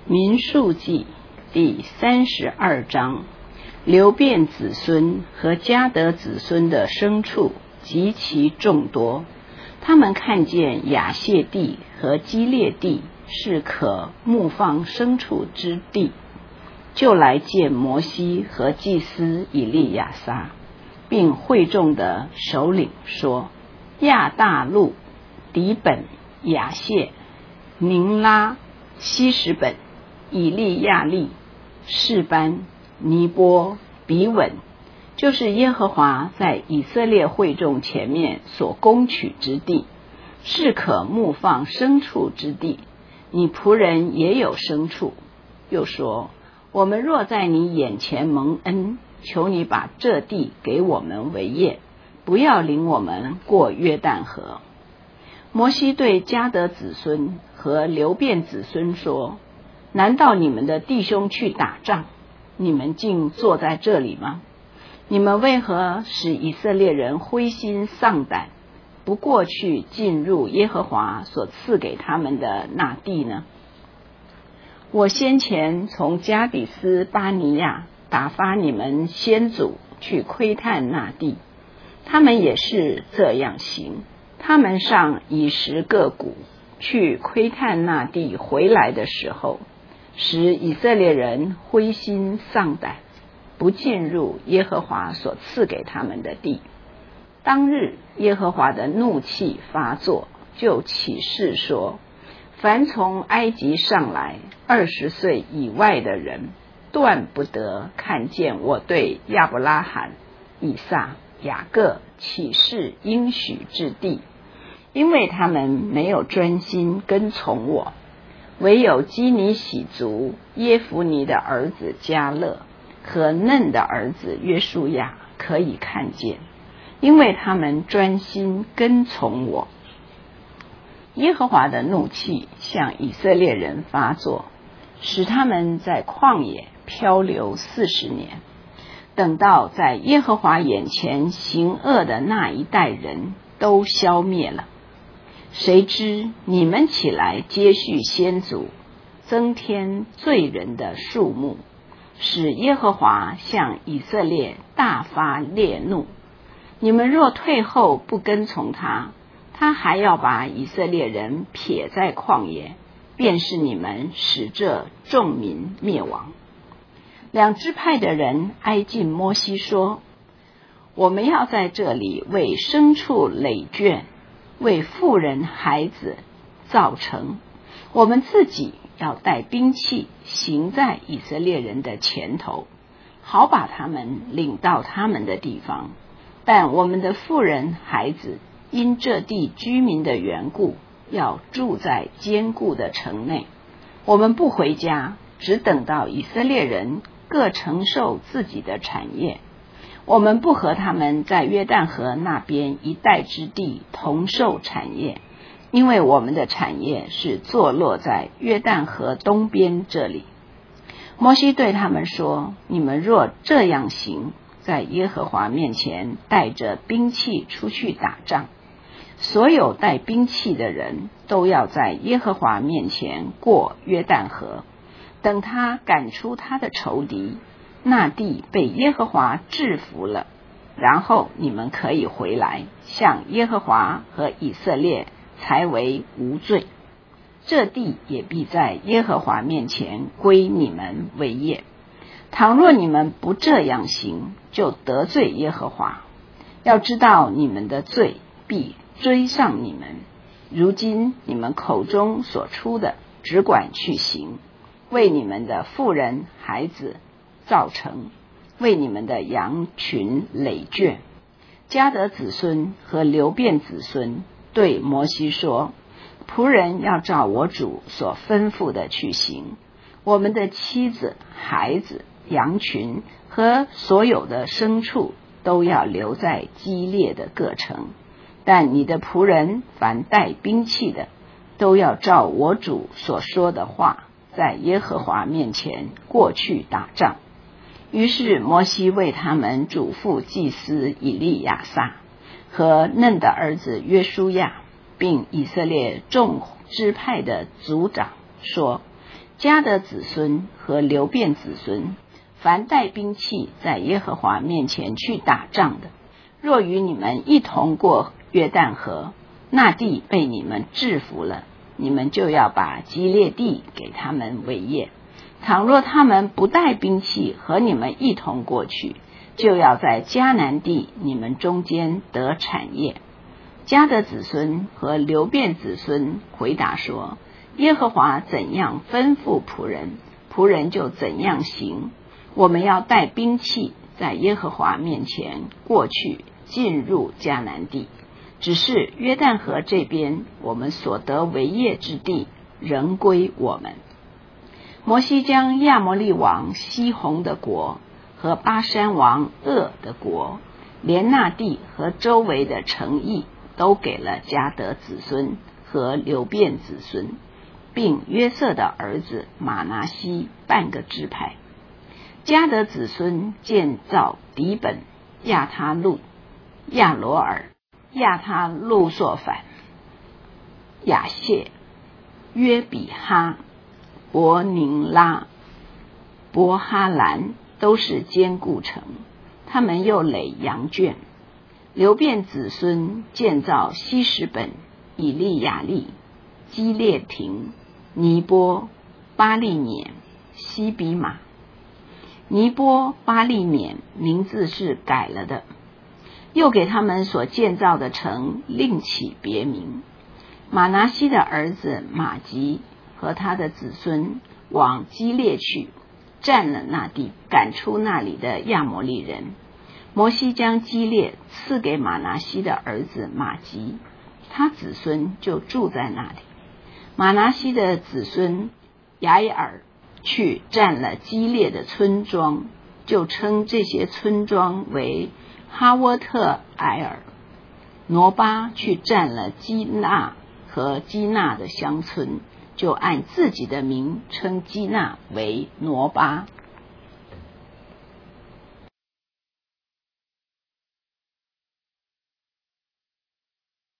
民数记第32章，流便子孙和迦得子孙的牲畜极其众多，他们看见亚谢地和基列地是可牧放牲畜之地，就来见摩西和祭司以利亚撒，并会众的首领说：亚大路、底本、亚谢、宁拉、希实本、以利亚利、示班、尼波、比稳，就是耶和华在以色列会众前面所攻取之地，是可牧放牲畜之地。你仆人也有牲畜。又说：我们若在你眼前蒙恩，求你把这地给我们为业，不要领我们过约旦河。摩西对迦得子孙和流便子孙说：难道你们的弟兄去打仗，你们竟坐在这里吗？你们为何使以色列人灰心丧胆，不过去进入耶和华所赐给他们的那地呢？我先前从加底斯巴尼亚打发你们先祖去窥探那地，他们也是这样行。他们上以10个谷去窥探那地，回来的时候，使以色列人灰心丧胆，不进入耶和华所赐给他们的地。当日耶和华的怒气发作，就起誓说：凡从埃及上来20岁以外的人，断不得看见我对亚伯拉罕、以撒、雅各起誓应许之地，因为他们没有专心跟从我。唯有基尼喜族耶孚尼的儿子迦勒和嫩的儿子约书亚可以看见，因为他们专心跟从我。耶和华的怒气向以色列人发作，使他们在旷野漂流40年，等到在耶和华眼前行恶的那一代人都消灭了。谁知你们起来接续先祖，增添罪人的数目，使耶和华向以色列大发烈怒。你们若退后不跟从他，他还要把以色列人撇在旷野，便是你们使这众民灭亡。2支派的人挨近摩西说：我们要在这里为牲畜累圈，为妇人孩子造城，我们自己要带兵器，行在以色列人的前头，好把他们领到他们的地方。但我们的妇人孩子因这地居民的缘故，要住在坚固的城内。我们不回家，只等到以色列人各承受自己的产业。我们不和他们在约旦河那边一带之地同受产业，因为我们的产业是坐落在约旦河东边这里。摩西对他们说：你们若这样行，在耶和华面前带着兵器出去打仗，所有带兵器的人都要在耶和华面前过约旦河，等他赶出他的仇敌，那地被耶和华制服了，然后你们可以回来，向耶和华和以色列才为无罪。这地也必在耶和华面前归你们为业。倘若你们不这样行，就得罪耶和华。要知道你们的罪必追上你们。如今你们口中所出的，只管去行，为你们的妇人孩子造城，为你们的羊群累圈。迦得子孙和流便子孙对摩西说：仆人要照我主所吩咐的去行，我们的妻子孩子羊群和所有的牲畜都要留在基列的各城，但你的仆人凡带兵器的，都要照我主所说的话，在耶和华面前过去打仗。于是摩西为他们嘱咐祭司以利亚撒和嫩的儿子约书亚，并以色列众支派的族长说： 迦得子孙和流便子孙，凡带兵器在耶和华面前去打仗的，若与你们一同过约旦河，那地被你们制服了，你们就要把基列地给他们为业。倘若他们不带兵器和你们一同过去，就要在迦南地你们中间得产业。迦得子孙和流便子孙回答说，耶和华怎样吩咐仆人，仆人就怎样行。我们要带兵器在耶和华面前过去，进入迦南地。只是约旦河这边，我们所得为业之地仍归我们。摩西将亚摩利王西宏的国和巴珊王噩的国，连那地和周围的城邑，都给了迦得子孙和流便子孙，并约瑟的儿子玛拿西半个支派。迦得子孙建造底本、亚他路、亚罗尔、亚他路索反、亚谢、约比哈、伯宁拉、伯哈兰，都是坚固城。他们又垒羊圈。流便子孙建造希实本、以利亚利、基列亭、尼波、巴利缅、西比马。尼波、巴利缅名字是改了的，又给他们所建造的城另起别名。玛拿西的儿子马吉和他的子孙往基列去，占了那地，赶出那里的亚摩利人。摩西将基列赐给玛拿西的儿子马吉，他子孙就住在那里。玛拿西的子孙亚伊尔去占了基列的村庄，就称这些村庄为哈沃特埃尔。挪巴去占了基纳和基纳的乡村，就按自己的名称基纳为挪巴。